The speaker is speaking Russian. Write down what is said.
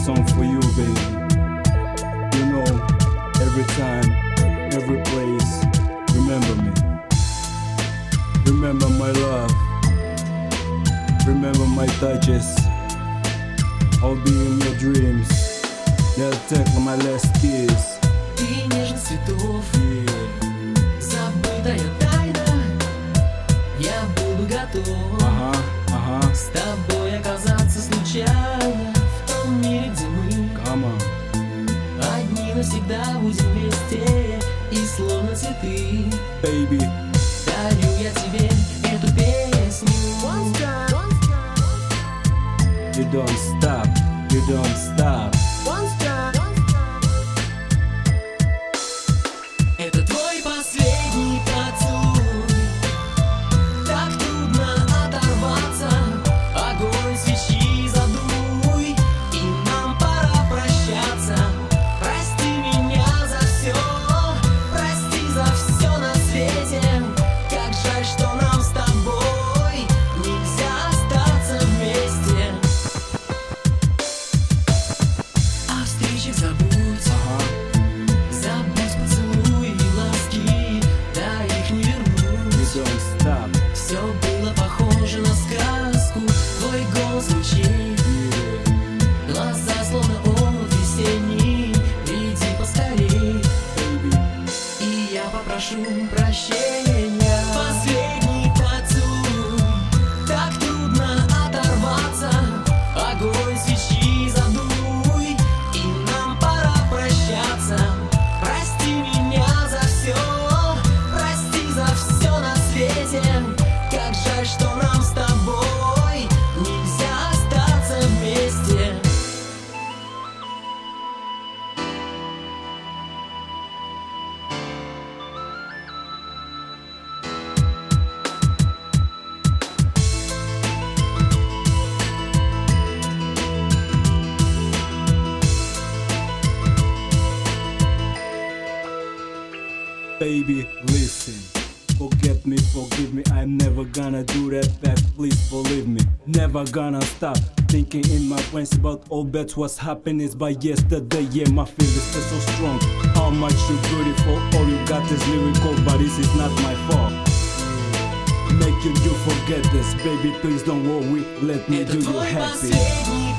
song for you, baby. You know, every time, every place, remember me. Remember my love. Remember my touches. I'll be in your dreams. They'll take my last kiss. Ты нежность цветов, Yeah. забытая тайна. Я буду готов с тобой оказаться случайно в том мире, где мы Come on, одни навсегда будем вместе. И словно цветы baby. дарю я тебе эту песню. You don't stop, you don't stop. Это твой последний поцелуй. Так трудно оторваться. Огонь свечи задуй, и нам пора прощаться. Прости меня за все, прости за все на свете. Как жаль, что нам с тобой нельзя остаться вместе. О встречах забудь. Забудь поцелуи и ласки, да их не вернуть. You don't stop. Все было похоже на сказку. Твой голос звучит, Yeah, глаза словно омут весенний. Приди поскорей, baby. и я попрошу прощения. Последний поцелуй, так трудно оторваться. Огонь свечи задуй, и нам пора прощаться. Прости меня за все, прости за все на свете. Как жаль, что нам с тобой нельзя остаться вместе. Baby, listen. Forget me, forgive me. I'm never gonna do that back. Please believe me. Never gonna stop thinking in my brains about all that's what's happened is by yesterday. Yeah, my feelings are so strong. How much you beautiful. All you got is lyrical, but this is not my fault. Make you forget this, baby. Please don't worry. Let me Это do you твой happy. последний